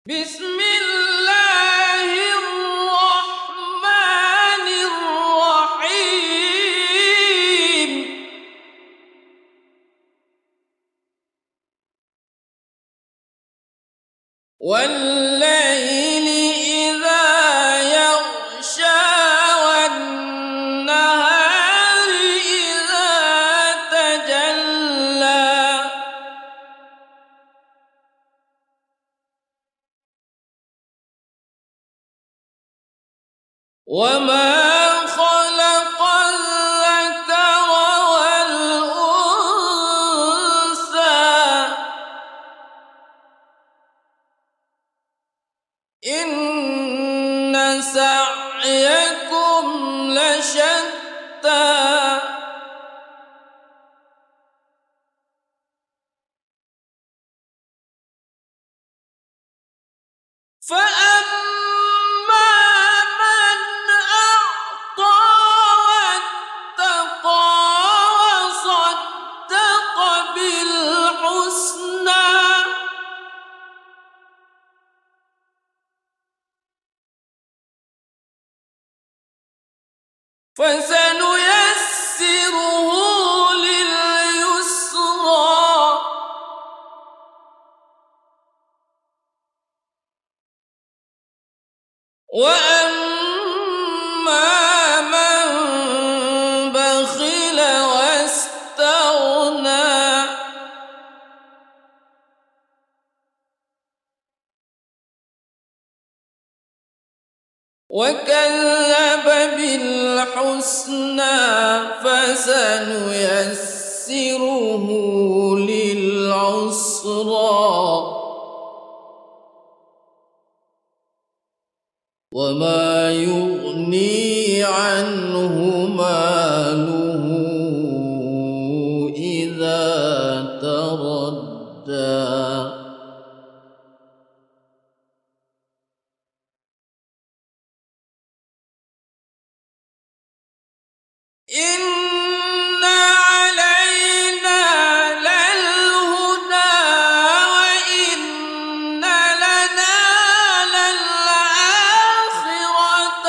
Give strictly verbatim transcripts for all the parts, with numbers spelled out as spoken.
بسم الله الرحمن الرحيم والليل إذا يغشى والنهار إذا تجلى وما خلق الذكر والأنثى إن سعيكم لشتى فأما من أعطى واتقى وصدق بالحسنى فسنيسره لليسرى وأما من بخل واستغنى وكذب بالحسنى فسنيسره للعسرى وما يغني عنه ماله إذا تردى إن علينا للهدى وإن لنا للآخرة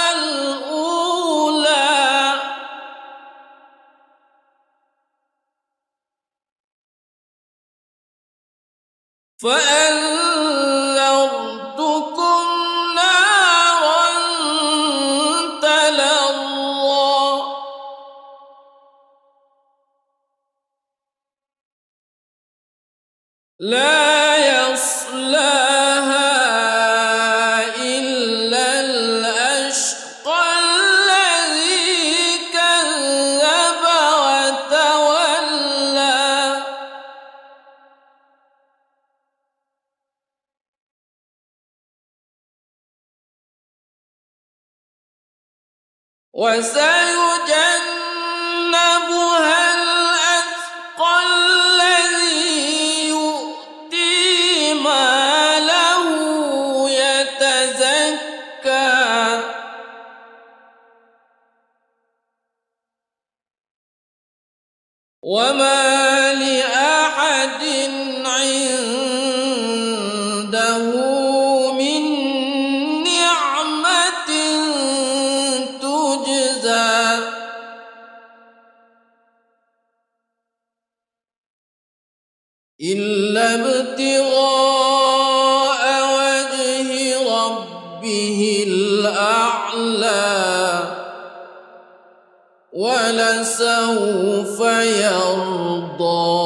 والأولى فأنذرتكم نارا تلظى لا يصلاها إلا الأشقى الذي كذب وتولى وسيجنبها الأتقى الذي يؤتي ماله يتزكى وما لأحد عنده من نعمة تجزى إلا ابتغاء وجه ربه الأعلى ولسوف يرضى